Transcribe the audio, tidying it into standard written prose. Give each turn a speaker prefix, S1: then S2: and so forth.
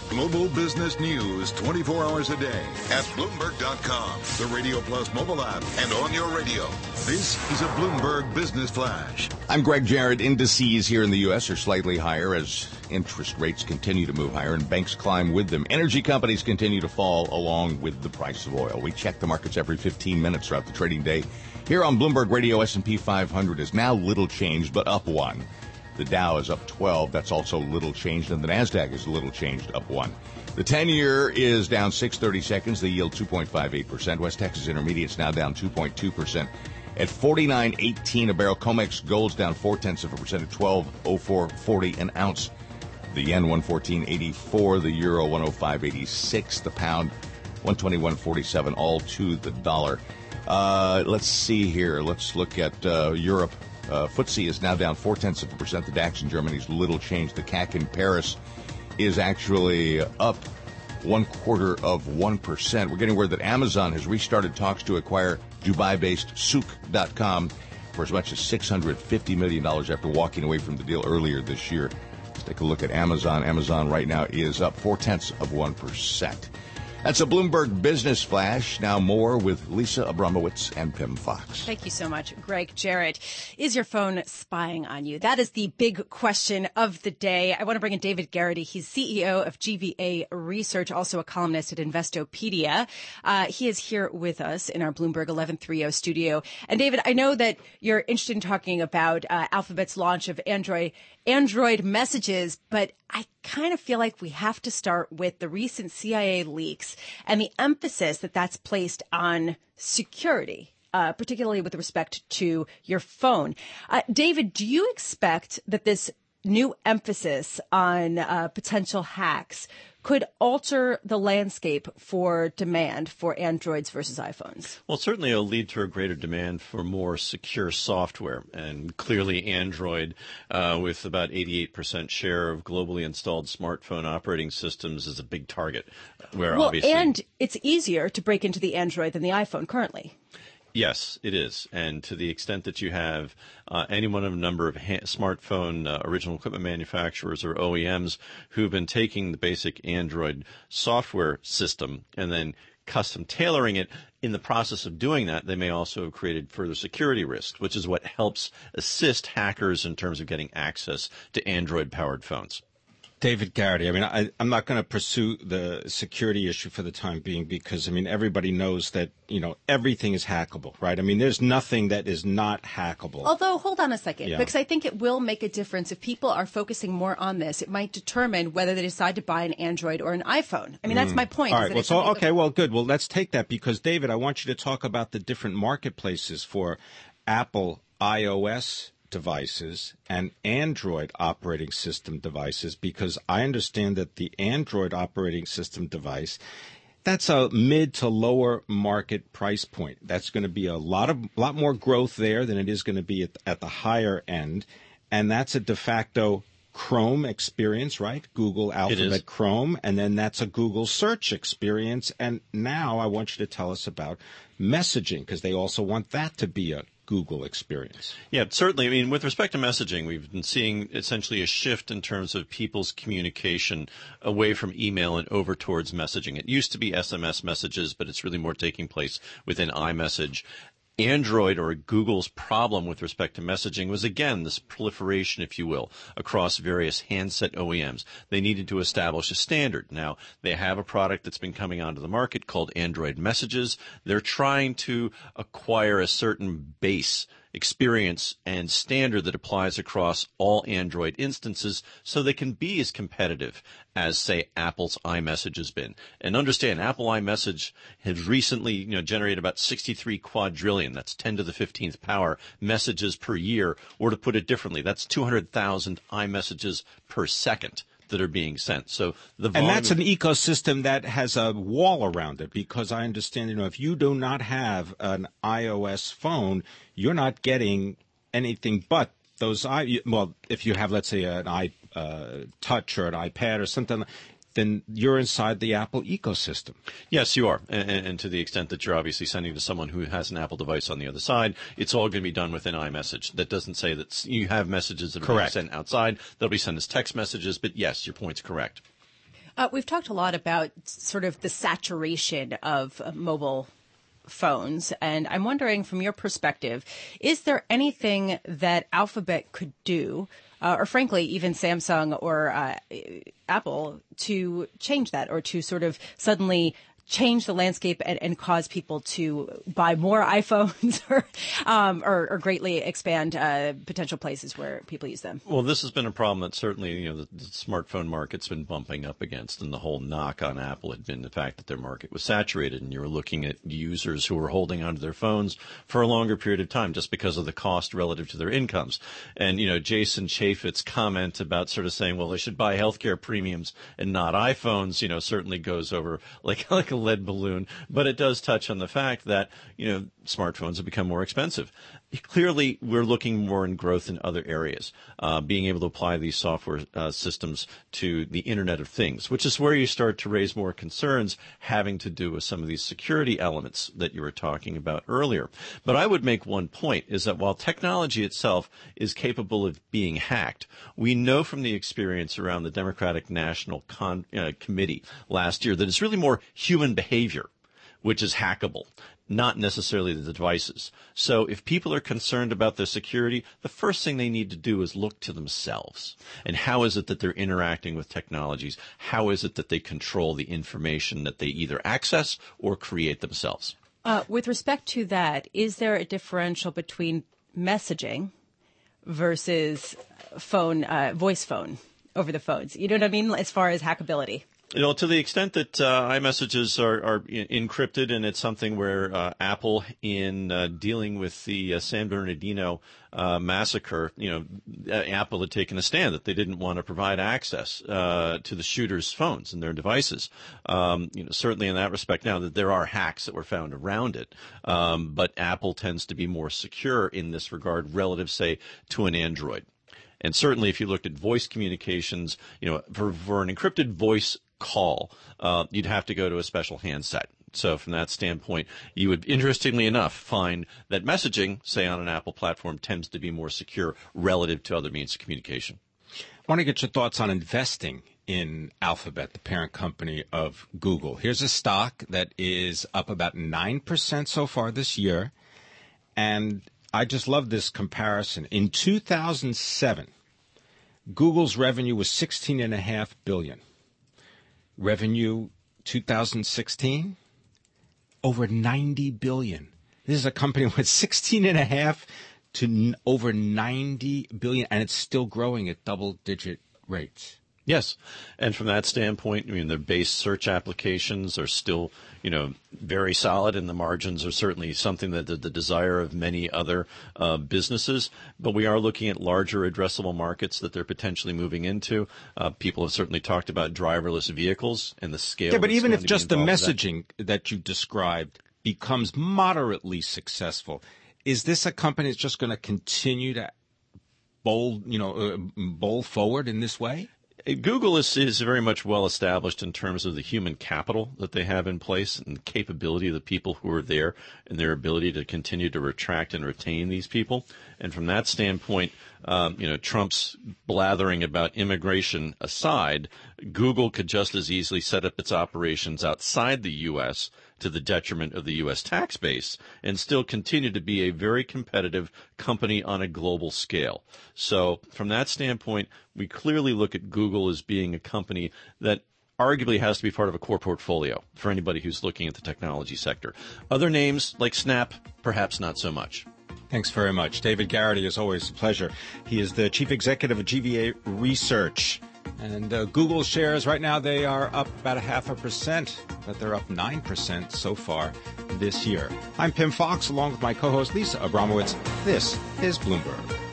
S1: Global business news 24 hours a day at Bloomberg.com, the Radio Plus mobile app, and on your radio. This is a Bloomberg Business Flash.
S2: I'm Greg Jarrett. Indices here in the U.S. are slightly higher as interest rates continue to move higher and banks climb with them. Energy companies continue to fall along with the price of oil. We check the markets every 15 minutes throughout the trading day. Here on Bloomberg Radio, S&P 500 is now little changed, but up 1. The Dow is up 12. That's also little changed. And the NASDAQ is little changed, up 1. The 10-year is down 6/30 seconds. The yield 2.58%. West Texas Intermediate's now down 2.2%. At 49.18 a barrel. COMEX Gold's down 0.4% at 12.0440 an ounce. The yen 114.84. The euro 105.86. The pound 121.47. All to the dollar. Let's see here. Let's look at Europe. FTSE is now down 0.4%. The DAX in Germany is little change. The CAC in Paris is actually up 0.25%. We're getting word that Amazon has restarted talks to acquire Dubai-based Souq.com for as much as $650 million after walking away from the deal earlier this year. Let's take a look at Amazon. Amazon right now is up 0.4%. That's a Bloomberg Business Flash. Now more with Lisa Abramowitz and Pim Fox.
S3: Thank you so much, Greg Jarrett. Is your phone spying on you? That is the big question of the day. I want to bring in David Garrity. He's CEO of GVA Research, also a columnist at Investopedia. He is here with us in our Bloomberg 1130 studio. And David, I know that you're interested in talking about Alphabet's launch of Android messages, but I kind of feel like we have to start with the recent CIA leaks and the emphasis that that's placed on security, particularly with respect to your phone. David, do you expect that this new emphasis on potential hacks could alter the landscape for demand for Androids versus iPhones?
S4: Well, certainly it'll lead to a greater demand for more secure software. And clearly Android, with about 88% share of globally installed smartphone operating systems, is a big target.
S3: And it's easier to break into the Android than the iPhone currently.
S4: Yes, it is. And to the extent that you have any one of a number of smartphone original equipment manufacturers or OEMs who've been taking the basic Android software system and then custom tailoring it, in the process of doing that, they may also have created further security risks, which is what helps assist hackers in terms of getting access to Android-powered phones.
S5: David Garrity, I'm not going to pursue the security issue for the time being because, everybody knows that, everything is hackable, right? There's nothing that is not hackable.
S3: Although, hold on a second, because I think it will make a difference. If people are focusing more on this, it might determine whether they decide to buy an Android or an iPhone. That's my point.
S5: All right, good. Well, let's take that because, David, I want you to talk about the different marketplaces for Apple iOS devices and Android operating system devices, because I understand that the Android operating system device, that's a mid to lower market price point. That's going to be a lot more growth there than it is going to be at the higher end, and that's a de facto Chrome experience, right? Google Alphabet Chrome, and then that's a Google search experience. And now I want you to tell us about messaging, because they also want that to be a Google experience.
S4: Yeah, certainly. With respect to messaging, we've been seeing essentially a shift in terms of people's communication away from email and over towards messaging. It used to be SMS messages, but it's really more taking place within iMessage. Android, or Google's problem with respect to messaging, was again this proliferation, if you will, across various handset OEMs. They needed to establish a standard. Now, they have a product that's been coming onto the market called Android Messages. They're trying to acquire a certain base experience and standard that applies across all Android instances so they can be as competitive as, say, Apple's iMessage has been. And understand, Apple iMessage has recently generated about 63 quadrillion, that's 10 to the 15th power, messages per year. Or to put it differently, that's 200,000 iMessages per second that are being sent. So the volume,
S5: and that's an ecosystem that has a wall around it, because I understand, if you do not have an iOS phone, you're not getting anything but those. If you have, let's say, an iTouch or an iPad or something, then you're inside the Apple ecosystem.
S4: Yes, you are. And to the extent that you're obviously sending to someone who has an Apple device on the other side, it's all going to be done within iMessage. That doesn't say that you have messages that are being sent outside. They'll be sent as text messages. But yes, your point's correct.
S3: We've talked a lot about sort of the saturation of mobile phones, and I'm wondering, from your perspective, is there anything that Alphabet could do, or frankly, even Samsung or Apple, to change that, or to sort of suddenly change the landscape and cause people to buy more iPhones or greatly expand potential places where people use them?
S4: Well, this has been a problem that certainly, the smartphone market's been bumping up against, and the whole knock on Apple had been the fact that their market was saturated, and you were looking at users who were holding onto their phones for a longer period of time just because of the cost relative to their incomes. And, Jason Chaffetz's comment about sort of saying, well, they should buy healthcare premiums and not iPhones, certainly goes over like a lead balloon, but it does touch on the fact that, smartphones have become more expensive. Clearly, we're looking more in growth in other areas, being able to apply these software systems to the Internet of Things, which is where you start to raise more concerns having to do with some of these security elements that you were talking about earlier. But I would make one point, is that while technology itself is capable of being hacked, we know from the experience around the Democratic National Committee last year that it's really more human behavior which is hackable, not necessarily the devices. So if people are concerned about their security, the first thing they need to do is look to themselves. And how is it that they're interacting with technologies? How is it that they control the information that they either access or create themselves?
S3: With respect to that, is there a differential between messaging versus voice phone over the phones? You know what I mean? As far as hackability.
S4: To the extent that iMessages are encrypted, and it's something where Apple, in dealing with the San Bernardino massacre, Apple had taken a stand that they didn't want to provide access to the shooters' phones and their devices. Certainly in that respect, now that there are hacks that were found around it, but Apple tends to be more secure in this regard relative, say, to an Android. And certainly if you looked at voice communications, for an encrypted voice call, you'd have to go to a special handset. So from that standpoint, you would, interestingly enough, find that messaging, say on an Apple platform, tends to be more secure relative to other means of communication.
S5: I want to get your thoughts on investing in Alphabet, the parent company of Google. Here's a stock that is up about 9% so far this year. And I just love this comparison. In 2007, Google's revenue was $16.5 billion. Revenue 2016, over $90 billion. This is a company with 16.5 to over $90 billion, and it's still growing at double-digit rates.
S4: Yes. And from that standpoint, their base search applications are still, very solid, and the margins are certainly something that the desire of many other businesses. But we are looking at larger addressable markets that they're potentially moving into. People have certainly talked about driverless vehicles and the scale.
S5: Yeah, but even if just the messaging that you described becomes moderately successful, is this a company that's just going to continue to bowl forward in this way?
S4: Google is very much well established in terms of the human capital that they have in place and the capability of the people who are there and their ability to continue to attract and retain these people. And from that standpoint, Trump's blathering about immigration aside, Google could just as easily set up its operations outside the U.S. to the detriment of the U.S. tax base and still continue to be a very competitive company on a global scale. So from that standpoint, we clearly look at Google as being a company that arguably has to be part of a core portfolio for anybody who's looking at the technology sector. Other names like Snap, perhaps not so much.
S5: Thanks very much. David Garrity, as always, a pleasure. He is the chief executive of GVA Research. And Google shares right now, they are up about 0.5%, but they're up 9% so far this year. I'm Pimm Fox, along with my co-host Lisa Abramowitz. This is Bloomberg.